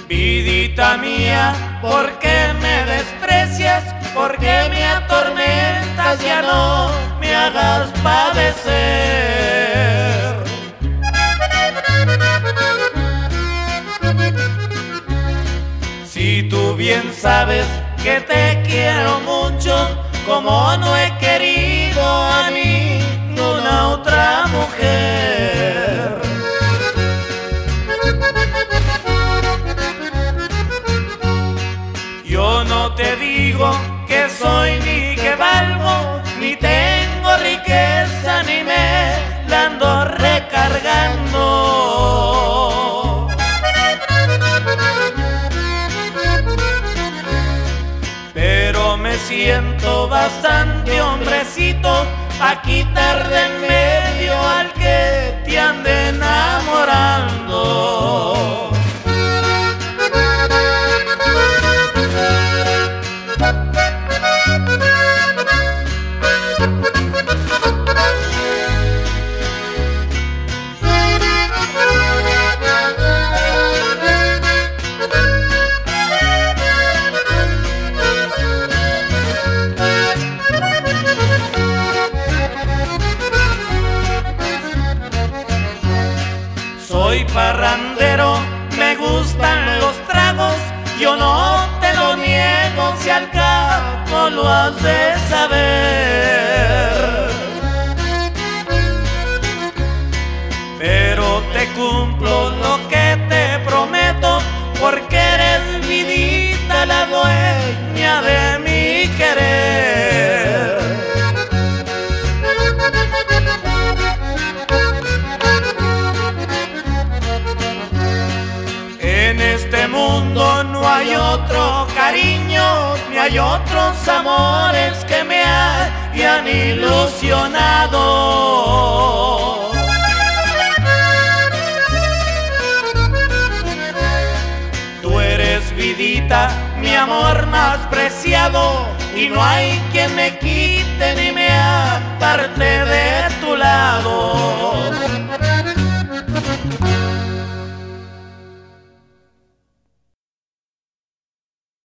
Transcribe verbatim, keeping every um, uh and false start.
Vidita mía, ¿por qué me desprecias? ¿Por qué me atormentas? Ya no me hagas padecer. Si tú bien sabes que te quiero mucho, como no he querido a ninguna otra mujer. Yo no te digo que soy ni que valgo, ni tengo riqueza, ni me la ando recargando. Pero me siento bastante hombrecito pa' quitar de en medio al que te ande enamorando. Soy parrandero, me gustan los tragos, yo no te lo niego, si al cabo lo has de saber. Pero te cumplo lo que te prometo, porque eres vidita, la dueña de mi querer. En este mundo no hay otro cariño, ni hay otros amores que me hayan ilusionado. Tú eres vidita, mi amor más preciado, y no hay quien me quite ni me aparte de tu lado.